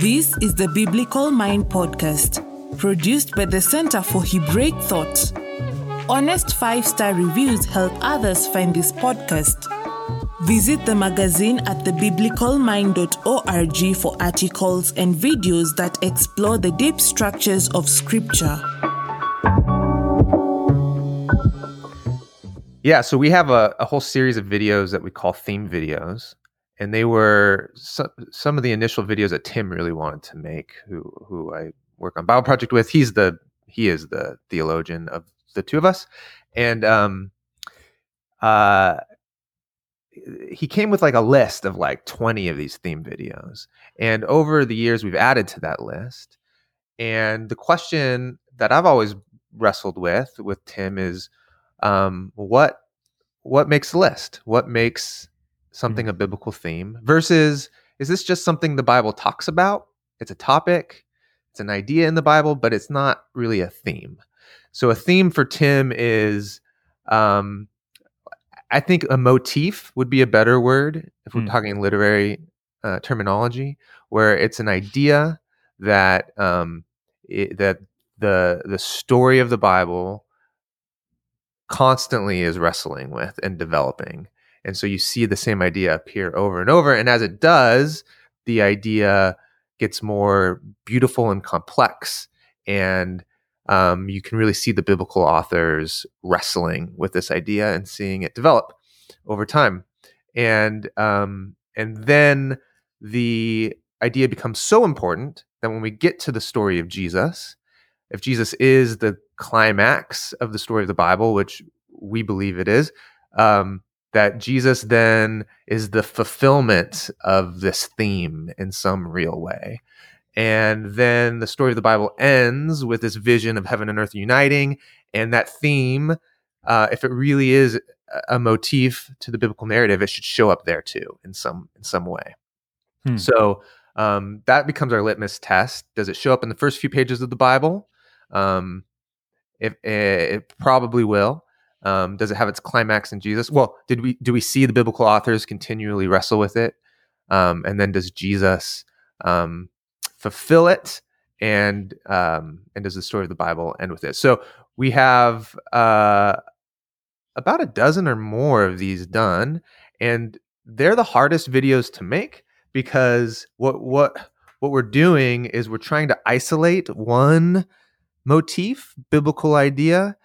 This is the Biblical Mind Podcast, produced by the Center for Hebraic Thought. Honest 5-star reviews help others find this podcast. Visit the magazine at thebiblicalmind.org for articles and videos that explore the deep structures of Scripture. Yeah, so we have a whole series of videos that we call theme videos. And they were some of the initial videos that Tim really wanted to make, who I work on Bible Project with. He is the theologian of the two of us. And he came with like a list of like 20 of these theme videos. And over the years, we've added to that list. And the question that I've always wrestled with Tim is, what makes the list? What makes something a biblical theme versus, is this just something the Bible talks about? It's a topic, it's an idea in the Bible, but it's not really a theme. So a theme for Tim is, I think a motif would be a better word if we're talking literary terminology, where it's an idea that that the story of the Bible constantly is wrestling with and developing. And so you see the same idea appear over and over. And as it does, the idea gets more beautiful and complex. And you can really see the biblical authors wrestling with this idea and seeing it develop over time. And then the idea becomes so important that when we get to the story of Jesus, if Jesus is the climax of the story of the Bible, which we believe it is, that Jesus then is the fulfillment of this theme in some real way. And then the story of the Bible ends with this vision of heaven and earth uniting. And that theme, if it really is a motif to the biblical narrative, it should show up there too in some way. So that becomes our litmus test. Does it show up in the first few pages of the Bible? It probably will. Does it have its climax in Jesus? Well, do we see the biblical authors continually wrestle with it? And then does Jesus fulfill it? And does the story of the Bible end with it? So we have about a dozen or more of these done, and they're the hardest videos to make because what we're doing is we're trying to isolate one motif, biblical idea,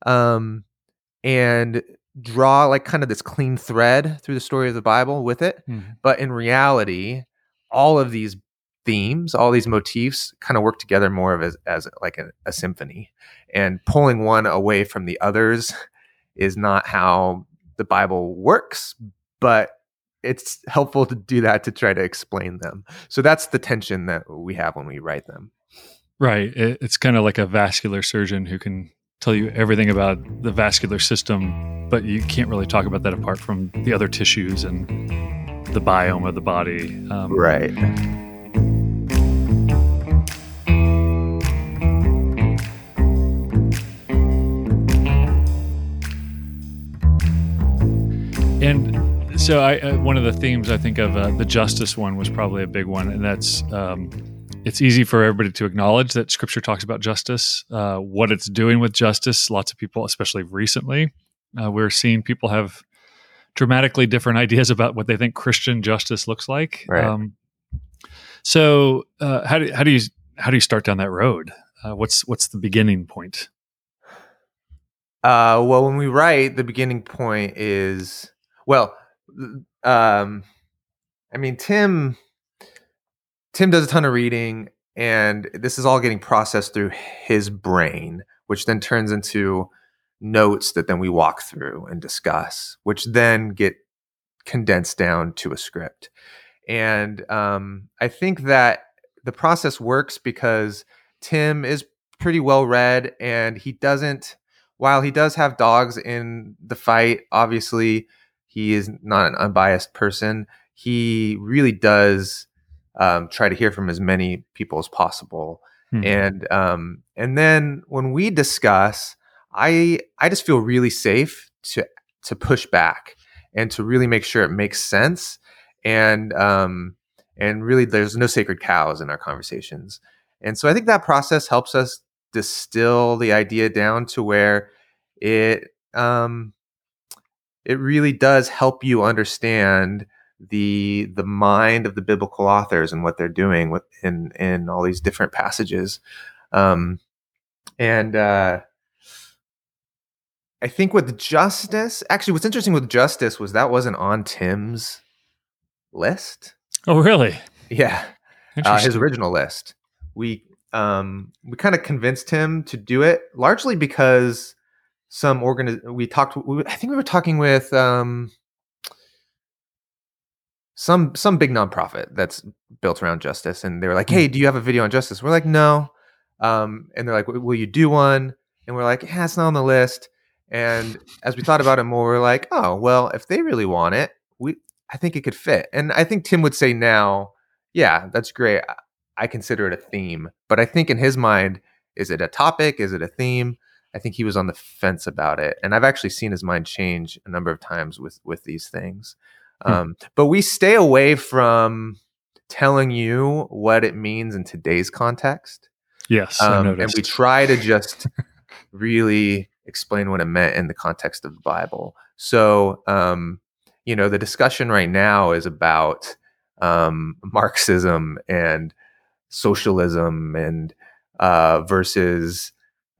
and draw like kind of this clean thread through the story of the Bible with it. But in reality, all of these themes, all these motifs kind of work together more of as like a symphony, and pulling one away from the others is not how the Bible works, but it's helpful to do that to try to explain them. So that's the tension that we have when we write them. Right. It's kind of like a vascular surgeon who can tell you everything about the vascular system, but you can't really talk about that apart from the other tissues and the biome of the body. Right. And so one of the themes I think of, the justice one was probably a big one, and that's it's easy for everybody to acknowledge that Scripture talks about justice, what it's doing with justice. Lots of people, especially recently, we're seeing people have dramatically different ideas about what they think Christian justice looks like. Right. So how do you start down that road? What's the beginning point? Well, when we write, the beginning point is, Tim does a ton of reading, and this is all getting processed through his brain, which then turns into notes that then we walk through and discuss, which then get condensed down to a script. And I think that the process works because Tim is pretty well read, and while he does have dogs in the fight, obviously he is not an unbiased person. He really does try to hear from as many people as possible. And then when we discuss, I just feel really safe to push back and to really make sure it makes sense. And and really there's no sacred cows in our conversations. And so I think that process helps us distill the idea down to where it it really does help you understand the mind of the biblical authors and what they're doing in all these different passages. And I think with justice, actually, what's interesting with justice was that wasn't on Tim's list. Oh, really? Yeah, his original list. We kind of convinced him to do it largely because I think we were talking with some big nonprofit that's built around justice, and they were like, "Hey, do you have a video on justice?" We're like, "No," and they're like, "Will you do one?" And we're like, "Yeah, it's not on the list." And as we thought about it more, we're like, "Oh, well, if they really want it, I think it could fit." And I think Tim would say now, "Yeah, that's great. I consider it a theme." But I think in his mind, is it a topic? Is it a theme? I think he was on the fence about it, and I've actually seen his mind change a number of times with these things. But we stay away from telling you what it means in today's context. Yes, I noticed. And we try to just really explain what it meant in the context of the Bible. So, the discussion right now is about Marxism and socialism and versus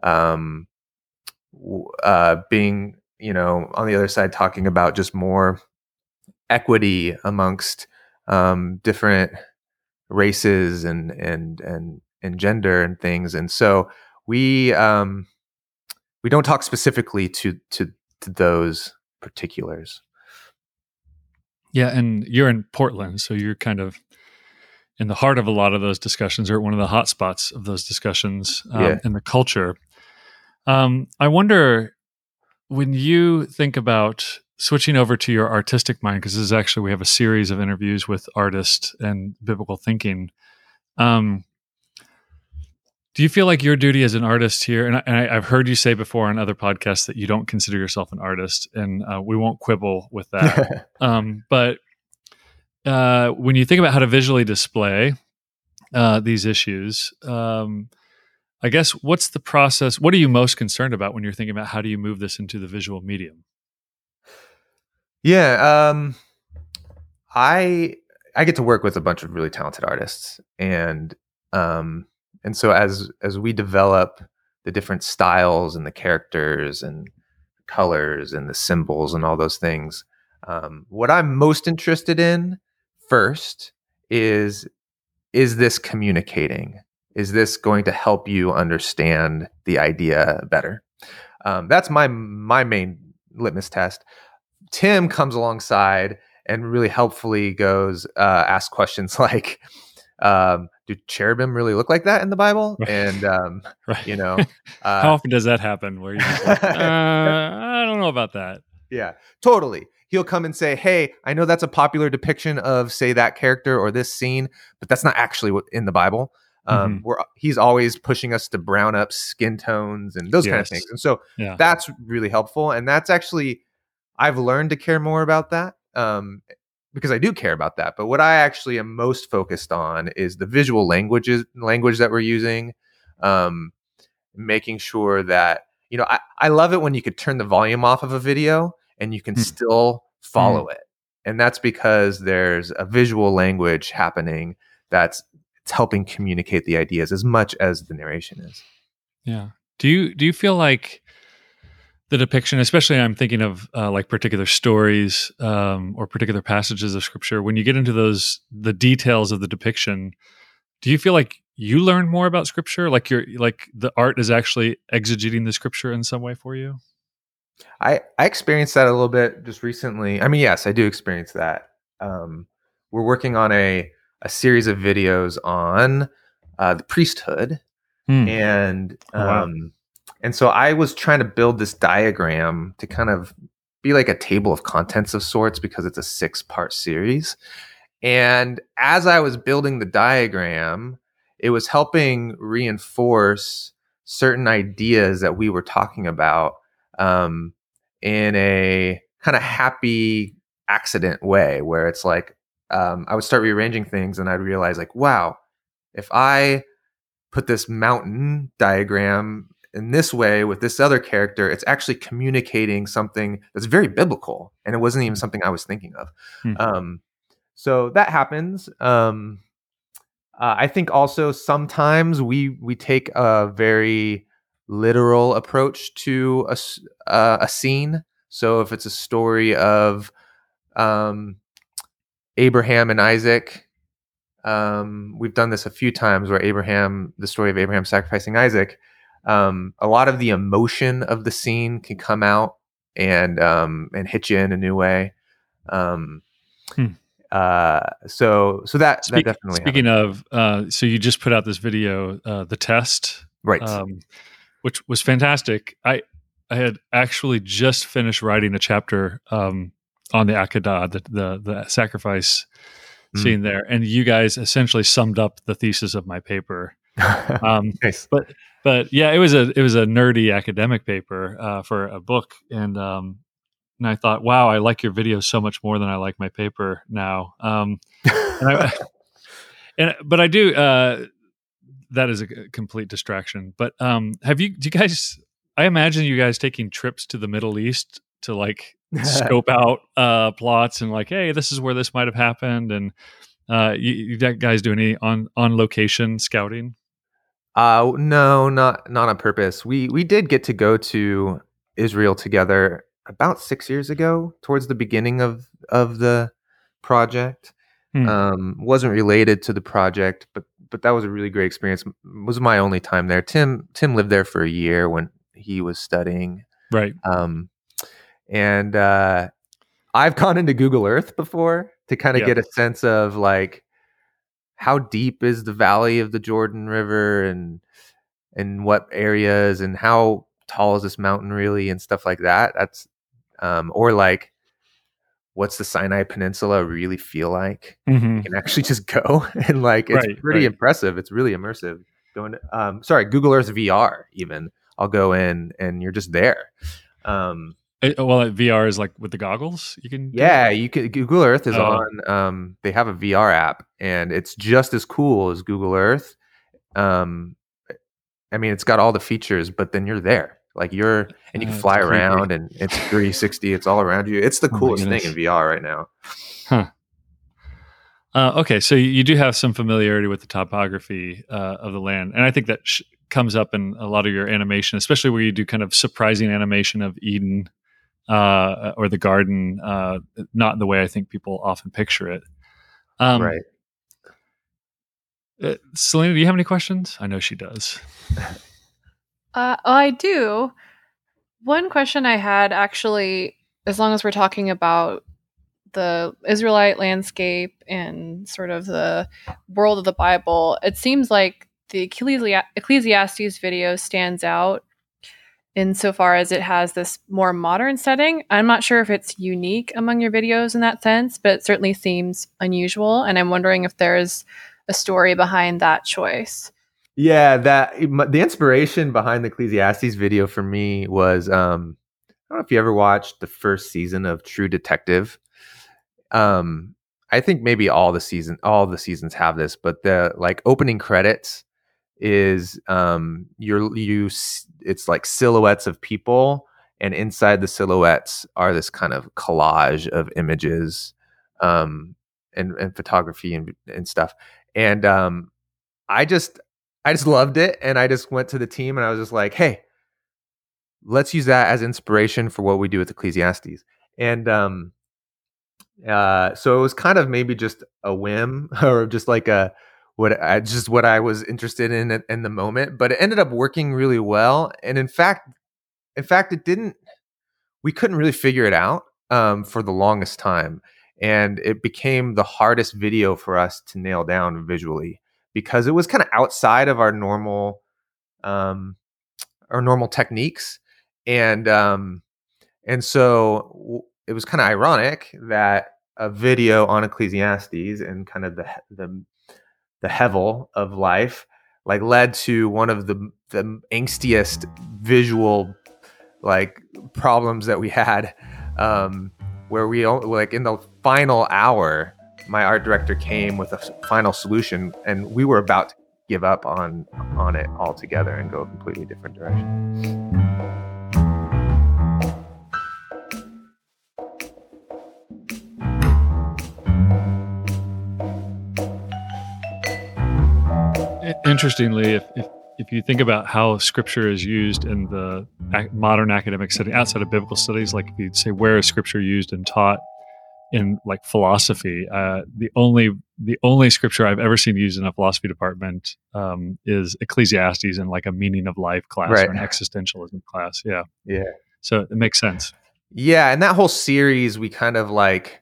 being, on the other side, talking about just more equity amongst different races and gender and things. And so we don't talk specifically to those particulars. Yeah, and you're in Portland, so you're kind of in the heart of a lot of those discussions, or one of the hot spots of those discussions in the culture. I wonder, when you think about switching over to your artistic mind, because this is actually, we have a series of interviews with artists and biblical thinking. Do you feel like your duty as an artist here, and I've heard you say before on other podcasts that you don't consider yourself an artist, and we won't quibble with that. But when you think about how to visually display these issues, I guess, what's the process? What are you most concerned about when you're thinking about how do you move this into the visual medium? Yeah, I get to work with a bunch of really talented artists, and so as we develop the different styles and the characters and colors and the symbols and all those things, what I'm most interested in first is this communicating? Is this going to help you understand the idea better? That's my main litmus test. Tim comes alongside and really helpfully goes, ask questions like, do cherubim really look like that in the Bible? Right. And, right. How often does that happen where you're just like, I don't know about that. Yeah, totally. He'll come and say, "Hey, I know that's a popular depiction of, say, that character or this scene, but that's not actually what in the Bible." He's always pushing us to brown up skin tones and those kind of things. And so that's really helpful. And that's actually, I've learned to care more about that because I do care about that. But what I actually am most focused on is the visual language that we're using, making sure that, I love it when you could turn the volume off of a video and you can still follow it. And that's because there's a visual language happening it's helping communicate the ideas as much as the narration is. Yeah. Do you feel like the depiction, especially I'm thinking of like particular stories or particular passages of scripture, when you get into the details of the depiction, do you feel like you learn more about scripture? Like the art is actually exegeting the scripture in some way for you? I experienced that a little bit just recently. I mean, yes, I do experience that. We're working on a series of videos on the priesthood, and and so I was trying to build this diagram to kind of be like a table of contents of sorts because it's a 6-part series. And as I was building the diagram, it was helping reinforce certain ideas that we were talking about in a kind of happy accident way, where it's like, I would start rearranging things, and I'd realize like, wow, if I put this mountain diagram in this way with this other character, it's actually communicating something that's very biblical, and it wasn't even something I was thinking of. So that happens. I think also sometimes we take a very literal approach to a scene. So if it's a story of Abraham and Isaac, we've done this a few times where the story of Abraham sacrificing Isaac, a lot of the emotion of the scene can come out and hit you in a new way. So that definitely speaking happened. Of so you just put out this video, The Test, right, which was fantastic. I had actually just finished writing a chapter on the Akedah, the sacrifice scene there, and you guys essentially summed up the thesis of my paper. Nice. But yeah, it was a nerdy academic paper for a book, and I thought, wow, I like your video so much more than I like my paper now. But I do. That is a complete distraction. But do you guys? I imagine you guys taking trips to the Middle East to like scope out plots and like, hey, this is where this might have happened, and you guys do any on location scouting? No, not on purpose. We did get to go to Israel together about 6 years ago, towards the beginning of the project. Wasn't related to the project, but that was a really great experience. It was my only time there. Tim lived there for a year when he was studying. Right. And I've gone into Google Earth before to kind of get a sense of like how deep is the valley of the Jordan River and what areas and how tall is this mountain really and stuff like that. That's or like, what's the Sinai Peninsula really feel like? You can actually just go and like, it's pretty impressive. It's really immersive. Going to, Google Earth VR even. I'll go in and you're just there. VR is like with the goggles you can. You can. Google Earth is on. They have a VR app, and it's just as cool as Google Earth. I mean, it's got all the features, but then you're there. Like you can fly around, and it's 360. It's all around you. It's the coolest thing in VR right now. Okay, so you do have some familiarity with the topography of the land, and I think that comes up in a lot of your animation, especially where you do kind of surprising animation of Eden or the garden, not in the way I think people often picture it. Right. Selena, do you have any questions? I know she does. I do. One question I had, actually, as long as we're talking about the Israelite landscape and sort of the world of the Bible, it seems like the Ecclesiastes video stands out insofar as it has this more modern setting. I'm not sure if it's unique among your videos in that sense, but it certainly seems unusual. And I'm wondering if there's a story behind that choice. Yeah, the inspiration behind the Ecclesiastes video for me was, I don't know if you ever watched the first season of True Detective. I think maybe all the seasons have this, but the like opening credits is it's like silhouettes of people, and inside the silhouettes are this kind of collage of images and photography and stuff. And I just loved it, and I just went to the team and I was just like, hey, let's use that as inspiration for what we do with Ecclesiastes. And so it was kind of maybe just a whim or just like what I was interested in the moment, but it ended up working really well. And in fact, we couldn't really figure it out for the longest time. And it became the hardest video for us to nail down visually because it was kind of outside of our normal techniques. And so it was kind of ironic that a video on Ecclesiastes and kind of the hevel of life like led to one of the angstiest visual like problems that we had, where we like in the final hour my art director came with a final solution, and we were about to give up on it altogether and go a completely different direction. Interestingly, if you think about how scripture is used in the modern academic setting outside of biblical studies, like if you'd say, where is scripture used and taught in like philosophy, the only scripture I've ever seen used in a philosophy department is Ecclesiastes in like a meaning of life class or an existentialism class. Yeah. So it makes sense. Yeah, and that whole series, we kind of like,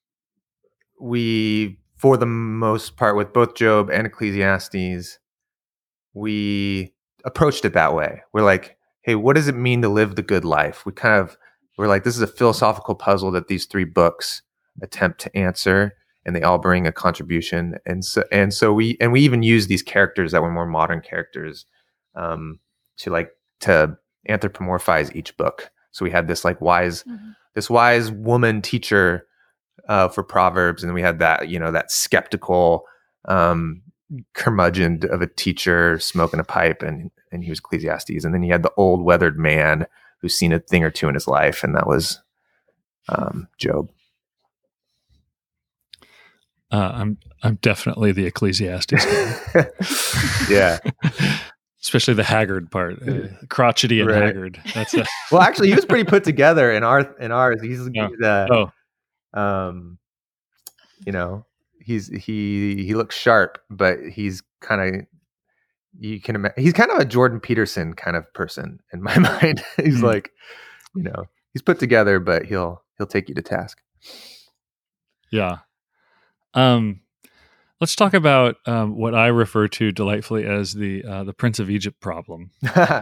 for the most part, with both Job and Ecclesiastes, we approached it that way. We're like, hey, what does it mean to live the good life? We're like, this is a philosophical puzzle that these 3 books attempt to answer, and they all bring a contribution. And so we even use these characters that were more modern characters to anthropomorphize each book. So we had this like wise woman teacher for Proverbs, and then we had that, that skeptical curmudgeon of a teacher smoking a pipe, and he was Ecclesiastes. And then he had the old weathered man who's seen a thing or two in his life, and that was Job. I'm definitely the Ecclesiastes guy. Yeah. Especially the haggard part, crotchety and haggard. That's well, actually, he was pretty put together in ours. He looks sharp, but he's kind of, he's kind of a Jordan Peterson kind of person in my mind. He's like, he's put together, but he'll take you to task. Yeah. Let's talk about what I refer to delightfully as the Prince of Egypt problem.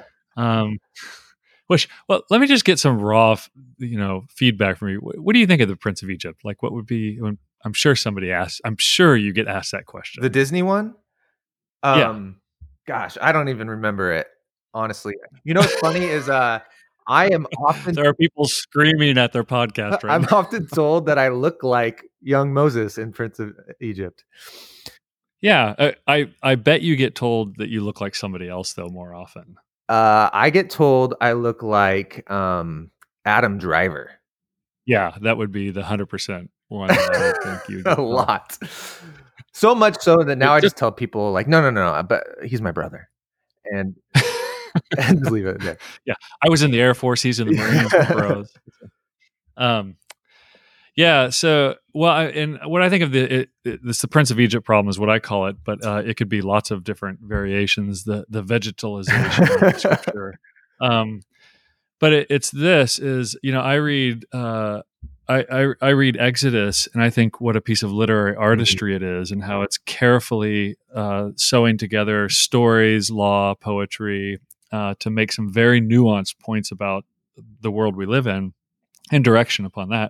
Well, let me just get some raw, feedback from you. What do you think of the Prince of Egypt? Like, what would be? I'm sure somebody asked. I'm sure you get asked that question. The Disney one? Yeah. Gosh, I don't even remember it, honestly. What's funny is I am often there are people screaming at their podcast right I'm now. often told that I look like young Moses in Prince of Egypt. Yeah, I bet you get told that you look like somebody else though more often. I get told I look like Adam Driver. Yeah, that would be the 100% one that I would think you a lot. So much so that now I just tell people like, no, but he's my brother, and just leave it there. Yeah, I was in the Air Force. He's in the Marines. Bros. Yeah. So, and what I think of the Prince of Egypt problem is what I call it, but it could be lots of different variations. The vegetalization of scripture. But it's this is, I read I read Exodus, and I think what a piece of literary artistry it is, and how it's carefully sewing together stories, law, poetry, to make some very nuanced points about the world we live in, and direction upon that.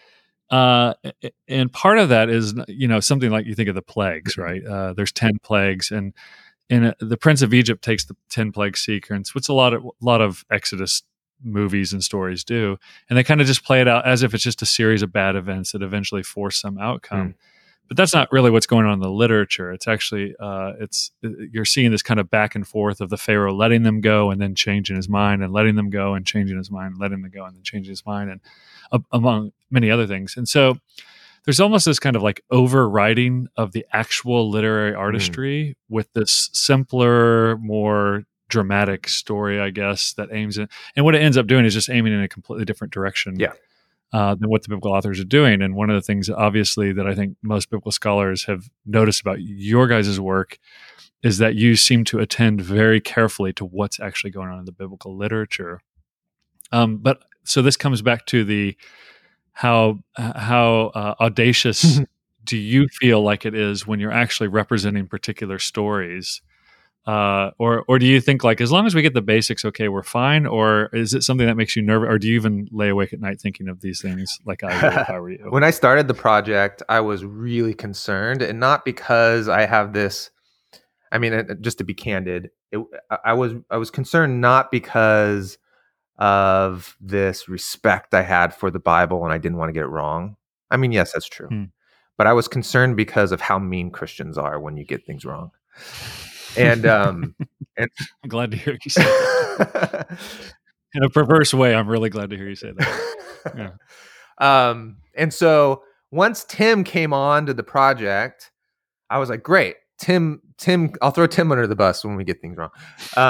And part of that is, something like you think of the plagues, right? There's 10 plagues, and the Prince of Egypt takes the 10 plague sequence, which a lot of Exodus movies and stories do, and they kind of just play it out as if it's just a series of bad events that eventually force some outcome. But that's not really what's going on in the literature. It's actually you're seeing this kind of back and forth of the Pharaoh letting them go and then changing his mind, and letting them go and changing his mind, and letting them go and then changing his mind, and among many other things. And so there's almost this kind of like overriding of the actual literary artistry with this simpler, more dramatic story, I guess, that aims in, and what it ends up doing is just aiming in a completely different direction than what the biblical authors are doing. And one of the things, obviously, that I think most biblical scholars have noticed about your guys' work is that you seem to attend very carefully to what's actually going on in the biblical literature. But so this comes back to how audacious do you feel like it is when you're actually representing particular stories? Or do you think, like, as long as we get the basics, okay, we're fine? Or is it something that makes you nervous? Or do you even lay awake at night thinking of these things like I would if I were you? When I started the project, I was really concerned, and not because I have this, I mean, just to be candid, I was concerned not because of this respect I had for the Bible and I didn't want to get it wrong. I mean, yes, that's true. but I was concerned because of how mean Christians are when you get things wrong. And I'm glad to hear you say that. In a perverse way, I'm really glad to hear you say that. Yeah. And so once Tim came on to the project, I was like, great, Tim, I'll throw Tim under the bus when we get things wrong.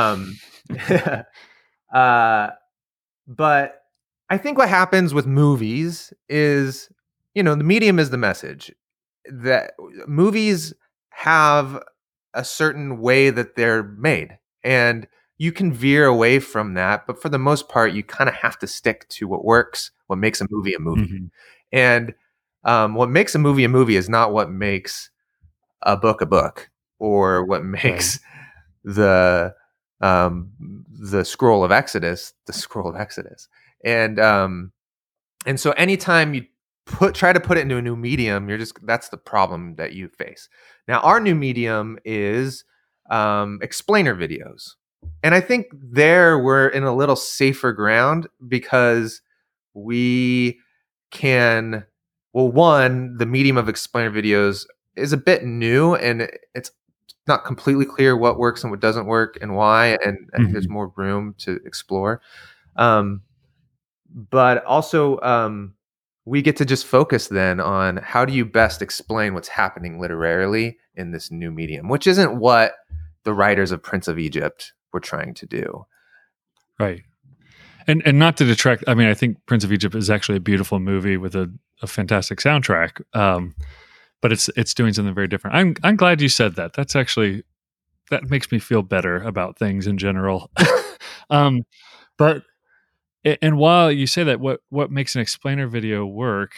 But I think what happens with movies is, the medium is the message. That movies have a certain way that they're made, and you can veer away from that, but for the most part, you kind of have to stick to what works, what makes a movie a movie. Mm-hmm. And what makes a movie is not what makes a book, or what makes the scroll of Exodus the scroll of Exodus. And so anytime you try to put it into a new medium, that's the problem that you face. Now, our new medium is explainer videos. And I think we're in a little safer ground because we can, one, the medium of explainer videos is a bit new, and it's not completely clear what works and what doesn't work and why. And I think there's more room to explore. But also, we get to just focus then on how do you best explain what's happening literarily in this new medium, which isn't what the writers of Prince of Egypt were trying to do. Right. And not to detract, I mean, I think Prince of Egypt is actually a beautiful movie with a fantastic soundtrack. But it's doing something very different. I'm glad you said that. That makes me feel better about things in general. But while you say that, what makes an explainer video work?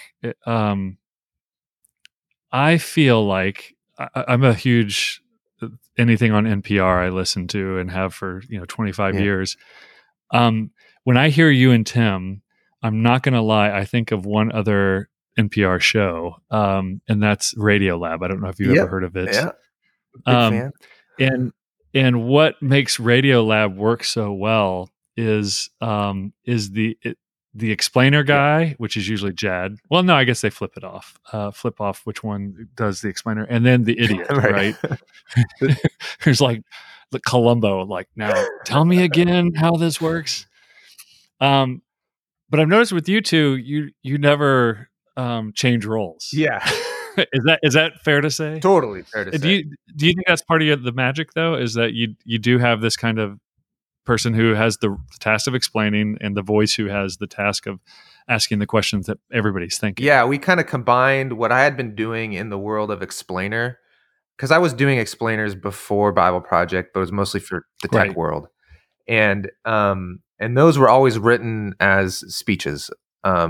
I feel like I'm a huge anything on NPR I listen to and have for 25 years. When I hear you and Tim, I'm not going to lie. I think of one other NPR show, and that's Radiolab. I don't know if you've ever heard of it. Yeah, big fan. And what makes Radiolab work so well is the explainer guy, which is usually Jad. Well, no, I guess they flip off which one does the explainer, and then the idiot, right? There's like the Columbo, like, now tell me again how this works. But I've noticed with you two, you never change roles. Yeah. Is that fair to say? Totally fair to say. Do you think that's part of the magic, though? Is that you do have this kind of person who has the task of explaining and the voice who has the task of asking the questions that everybody's thinking? Yeah, we kind of combined what I had been doing in the world of explainer, because I was doing explainers before Bible Project, but it was mostly for the tech world. And those were always written as speeches, or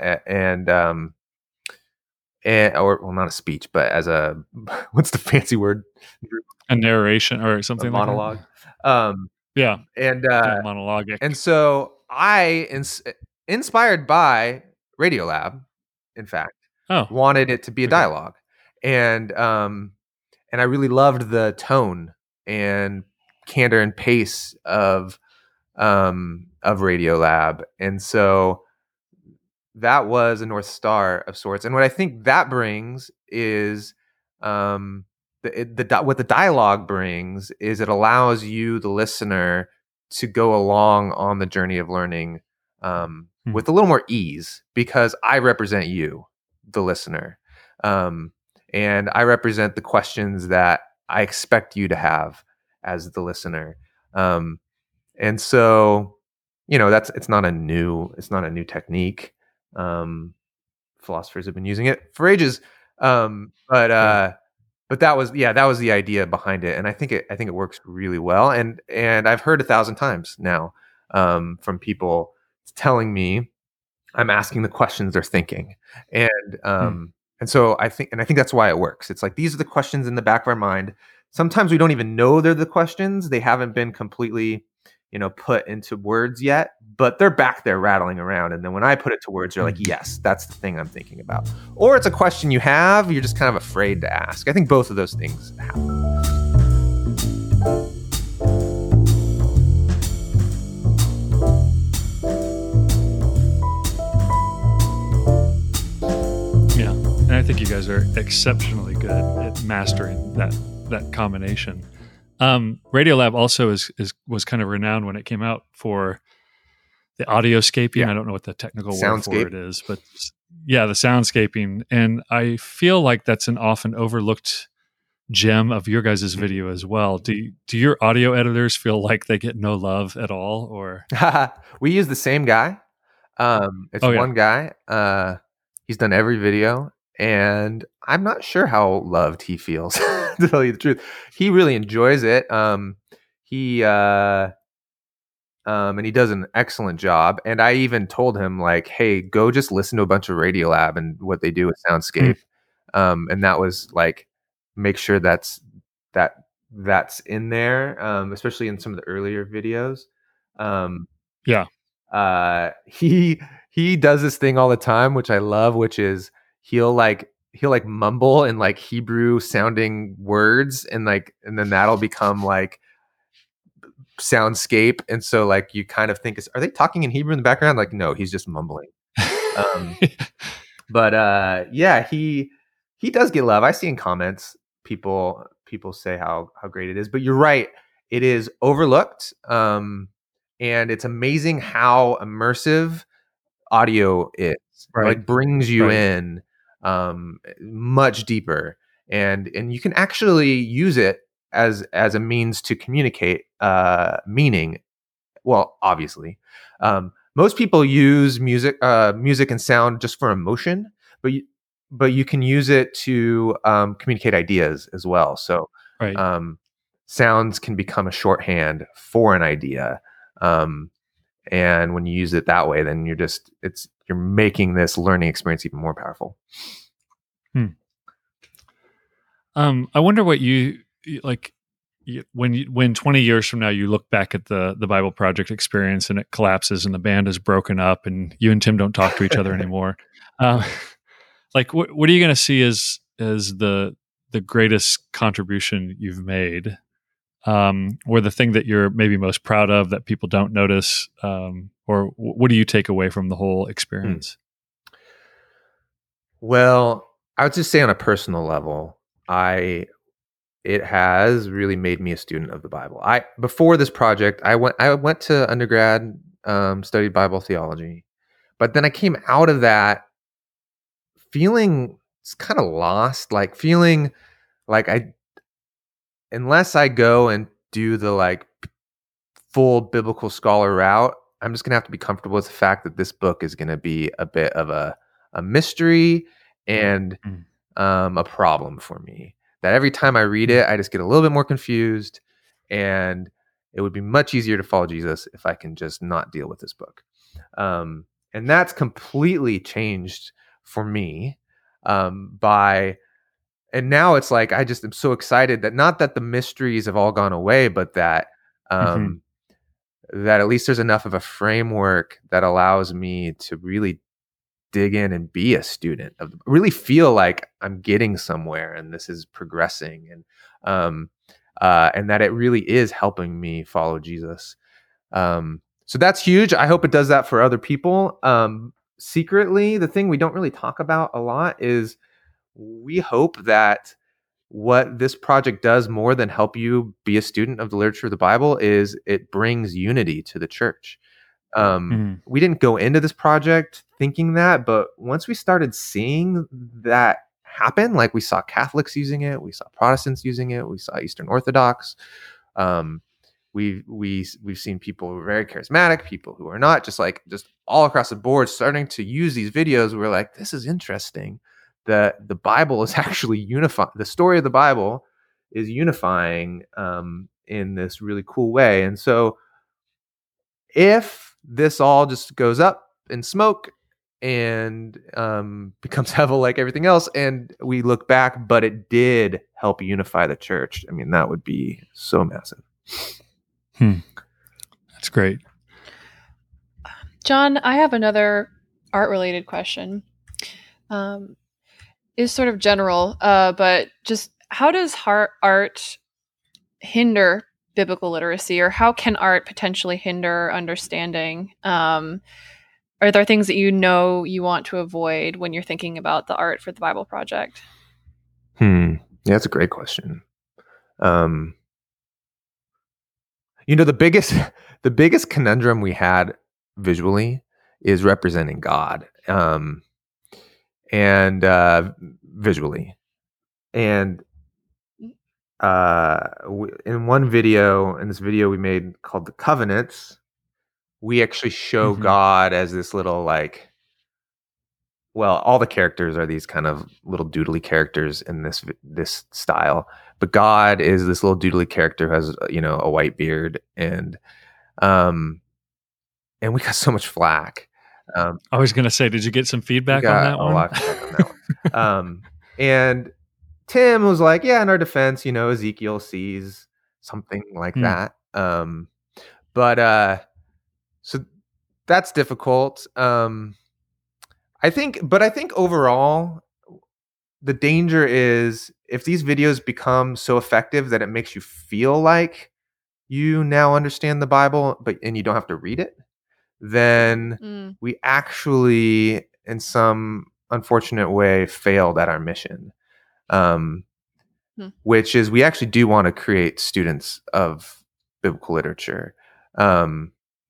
not a speech, but as a, what's the fancy word? A narration or something, like monologue. Yeah. And monologic. And so I, inspired by Radiolab, in fact, wanted it to be a dialogue. And I really loved the tone and candor and pace of Radiolab. And so that was a North Star of sorts. And what I think that brings is what the dialogue brings is it allows you, the listener, to go along on the journey of learning with a little more ease, because I represent you, the listener. And I represent the questions that I expect you to have as the listener. And so, it's not a new technique. Philosophers have been using it for ages. But that was the idea behind it. And I think it works really well. And I've heard 1,000 times now, from people telling me I'm asking the questions they're thinking. And so I think that's why it works. It's like, these are the questions in the back of our mind. Sometimes we don't even know they're the questions. They haven't been completely, put into words yet, but they're back there rattling around. And then when I put it to words, you're like, yes, that's the thing I'm thinking about. Or it's a question you have, you're just kind of afraid to ask. I think both of those things happen. Yeah. And I think you guys are exceptionally good at mastering that combination. Radiolab also was kind of renowned when it came out for the audioscaping. Yeah. I don't know what the technical word for Soundscape. it is, but yeah, the soundscaping. And I feel like that's an often overlooked gem of your guys' video as well. Do your audio editors feel like they get no love at all, or? We use the same guy. It's Oh, yeah. one guy. He's done every video, and I'm not sure how loved he feels. To tell you the truth, he really enjoys it. He and he does an excellent job. And I even told him, like, "Hey, go just listen to a bunch of Radiolab and what they do with Soundscape." And that was like, make sure that's in there, especially in some of the earlier videos. Yeah. He does this thing all the time, which I love, which is he'll like mumble in like Hebrew sounding words, and then that'll become like soundscape. And so like you kind of think, are they talking in Hebrew in the background? Like, no, he's just mumbling. But yeah, he does get love. I see in comments people say how great it is. But you're right, it is overlooked. And it's amazing how immersive audio is. Right. Like brings you Right. in much deeper, and you can actually use it as a means to communicate meaning. Well, obviously, most people use music and sound just for emotion, but you can use it to communicate ideas as well. So Right. sounds can become a shorthand for an idea. And when you use it that way, then you're making this learning experience even more powerful. I wonder what you like when 20 years from now you look back at the Bible Project experience and it collapses and the band is broken up and you and Tim don't talk to each other anymore. Like what are you going to see as the greatest contribution you've made? Or the thing that you're maybe most proud of that people don't notice, or what do you take away from the whole experience? Well, I would just say on a personal level, it has really made me a student of the Bible. Before this project, I went to undergrad, studied Bible theology, but then I came out of that feeling kind of lost, like feeling like unless I go and do the like full biblical scholar route, I'm just gonna have to be comfortable with the fact that this book is gonna be a bit of a mystery and a problem for me. That every time I read it, I just get a little bit more confused, and it would be much easier to follow Jesus if I can just not deal with this book. And that's completely changed for me. And now it's like I just am so excited that not that the mysteries have all gone away, but that that at least there's enough of a framework that allows me to really dig in and be a student really feel like I'm getting somewhere and this is progressing, and that it really is helping me follow Jesus. So that's huge. I hope it does that for other people. Secretly, the thing we don't really talk about a lot is we hope that what this project does more than help you be a student of the literature of the Bible is it brings unity to the church. We didn't go into this project thinking that, but once we started seeing that happen, like we saw Catholics using it, we saw Protestants using it, we saw Eastern Orthodox, we've seen people who are very charismatic, people who are not, just all across the board starting to use these videos. We're like, this is interesting. The Bible is actually unifying. The story of the Bible is unifying in this really cool way. And so if this all just goes up in smoke and becomes hevel like everything else, and we look back, but it did help unify the church, I mean, that would be so massive. That's great. John, I have another art-related question. Is sort of general, but just how does art hinder biblical literacy, or how can art potentially hinder understanding? are there things that you know you want to avoid when you're thinking about the art for the Bible Project? Yeah, that's a great question. The biggest conundrum we had visually is representing God, and visually. And in one video, in this video we made called The Covenants, we actually show God as this little all the characters are these kind of little doodly characters in this style, but God is this little doodly character who has a white beard, and we got so much flack. I was going to say, did you get some feedback on that one? A lot of feedback on that one. And Tim was like, yeah, in our defense, Ezekiel sees something like that. But so that's difficult. I think overall, the danger is if these videos become so effective that it makes you feel like you now understand the Bible, and you don't have to read it, then we actually, in some unfortunate way, failed at our mission. Which is we actually do want to create students of biblical literature. And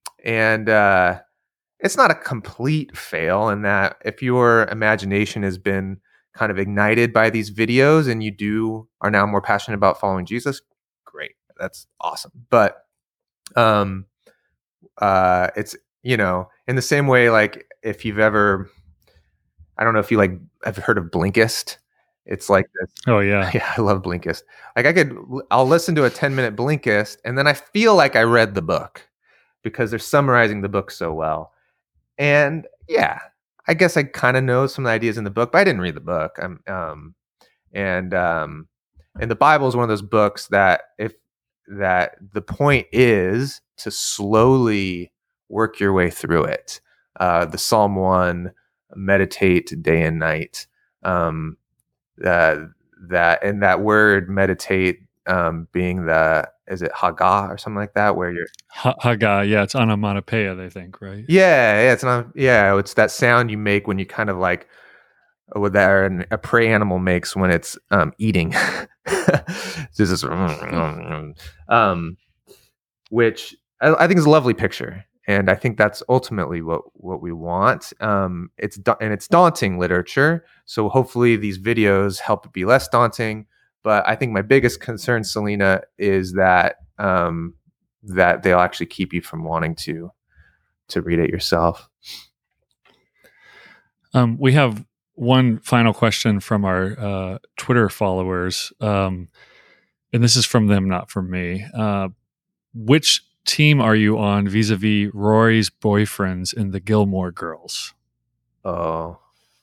it's not a complete fail in that if your imagination has been kind of ignited by these videos and you are now more passionate about following Jesus, great. That's awesome. But it's, in the same way, like if you've ever, I don't know if you have heard of Blinkist. It's like this. Oh yeah. Yeah, I love Blinkist. I'll listen to a 10-minute Blinkist and then I feel like I read the book because they're summarizing the book so well. And yeah, I guess I kind of know some of the ideas in the book, but I didn't read the book. And the Bible is one of those books that the point is to slowly work your way through it. The Psalm 1, meditate day and night. That word meditate being is it Haggah or something like that, where you're Haggah, yeah, it's onomatopoeia, they think, right? Yeah, it's that sound you make when you kind of like what that a prey animal makes when it's eating. Just this, which I think is a lovely picture. And I think that's ultimately what we want. It's daunting literature, so hopefully these videos help it be less daunting. But I think my biggest concern, Selena, is that that they'll actually keep you from wanting to read it yourself. We have one final question from our Twitter followers, and this is from them, not from me. Which team are you on vis-a-vis Rory's boyfriends in the Gilmore Girls? Oh,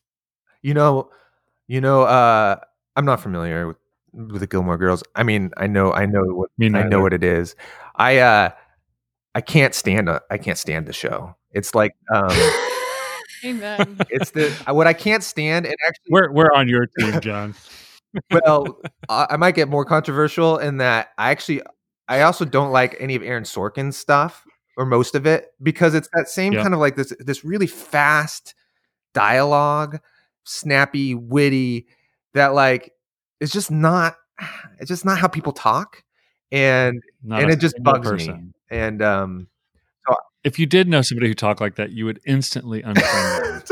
I'm not familiar with the Gilmore Girls. I mean, I know what it is. I can't stand the show. It's like Amen. It's what I can't stand. And actually, we're on your team, John. Well, I might get more controversial in that I also don't like any of Aaron Sorkin's stuff, or most of it, because it's that same kind of like this really fast dialogue, snappy, witty, that like it's just not how people talk, and it just bugs me. And so if you did know somebody who talked like that, you would instantly unfriend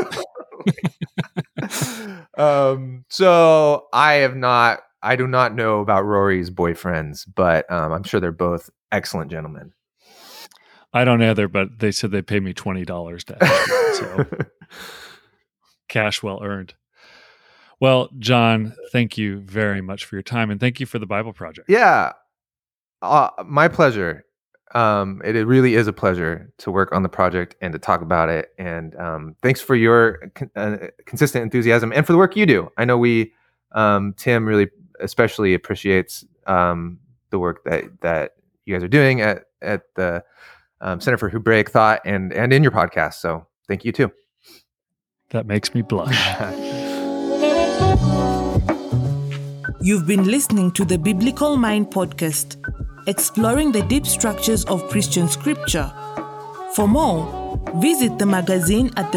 them. So I do not know about Rory's boyfriends, but I'm sure they're both excellent gentlemen. I don't either, but they said they paid me $20 to ask it, so cash well earned. Well, John, thank you very much for your time, and thank you for the Bible Project. Yeah, my pleasure. It really is a pleasure to work on the project and to talk about it. And thanks for your consistent enthusiasm and for the work you do. I know Tim really especially appreciates the work that you guys are doing at the Center for Hebraic Thought and in your podcast. So thank you too. That makes me blush. You've been listening to the Biblical Mind podcast, exploring the deep structures of Christian scripture. For more, Visit the magazine at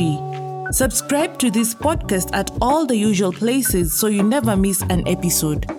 thebiblicalmind.org. Subscribe to this podcast at all the usual places so you never miss an episode.